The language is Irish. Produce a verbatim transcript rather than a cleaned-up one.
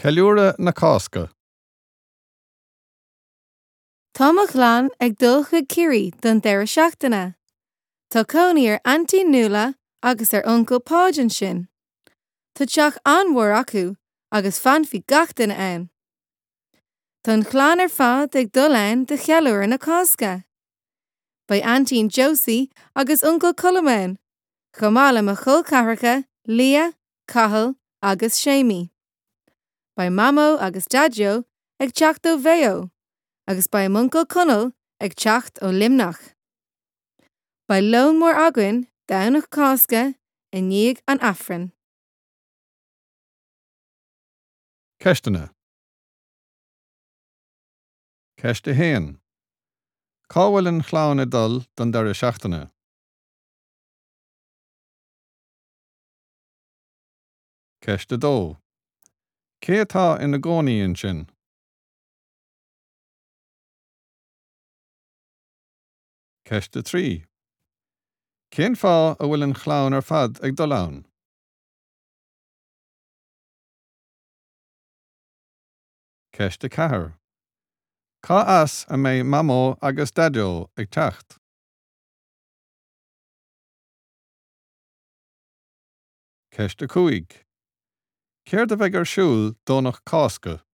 Ceiliúradh na Cásca. Tá mo chlann ag dul chuig Ciarraí don deireadh seachtaine. Tá Connie ar aunty nua agus ar uncle Pádrain sin. Tá teach anmhór acu agus fan fi gach duine ann. Tá chlann ar fad ag dul ann de cheiliúradh na Cásca. Ba aunty Josie agus uncle Colman, chomála mo chulcathracha, Leah, Cathal agus Séamie. Ba mamo agus dadio ag teacht ó Veo, agus ba uncle Conal ag teacht ó Limnach. Ba lón mór aguain downach Cásca i ndiaidh an affran. Ceistena. Ceiste héan. Cá bhfuil an chlann i dul don deireadh seachtaine? Ceiste dó. Cé atá ina gcónaíonn sin? Ceiste trí. Cén fá a bhfuil an chlann ar fad ag dul ann? Ceiste ceathair. Cá as a mbeidh mamó agus dadio ag teacht? Ceiste cúig. Céir de bheith ar siúl dónach Cásca?